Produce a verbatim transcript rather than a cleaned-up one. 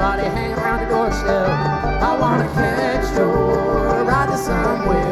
Everybody hanging around the doorstep. I wanna catch your ride to somewhere.